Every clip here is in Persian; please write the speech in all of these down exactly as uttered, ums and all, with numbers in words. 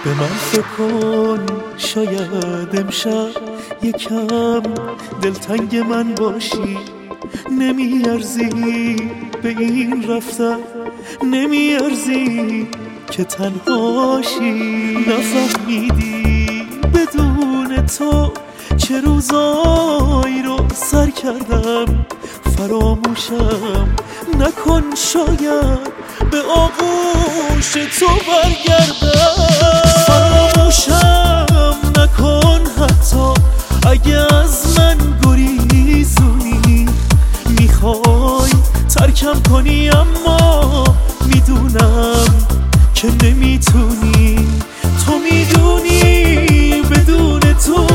به من فکر کن، شاید امشب یکم دلتنگ من باشی. نمیارزی به این رفتن، نمیارزی که تنهاشی. نفهمیدی بدون تو چه روزایی رو سر کردم. فراموشم نکن، شاید به آغوش تو برگردم. فراموشم نکن حتی اگه از من گریزونی. میخوای ترکم کنی اما میدونم که نمیتونی. تو میدونی بدون تو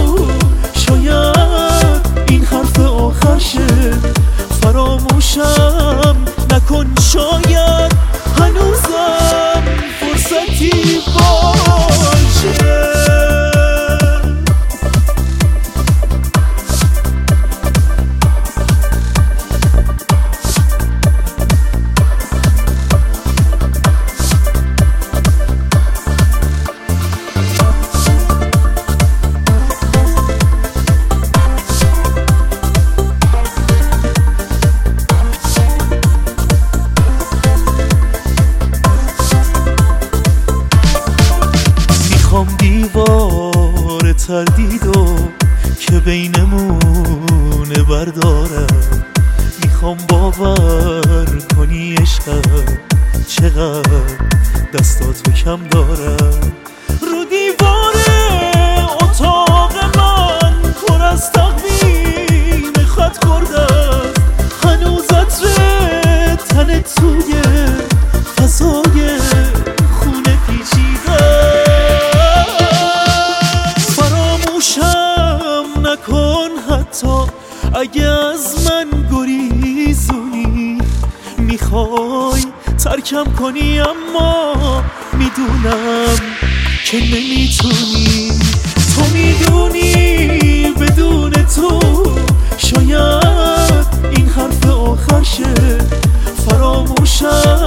شاید این حرف آخر شه. فراموشم نکن، شاید هنوزم فرصتی باشه. دیوار تردیدو که بینمونه بردارم. میخوام باور کنی عشقم چقدر دستاتو کم دارم. رو دیوار اتاق من پر از تقویم خط خورده است. هنوز عطر تن توی فضای خونه پیچیده. نکن حتی اگه از من گریزونی. میخوای ترکم کنی اما میدونم که نمیتونی. تو میدونی بدون تو شاید این حرف آخر شه. فراموشم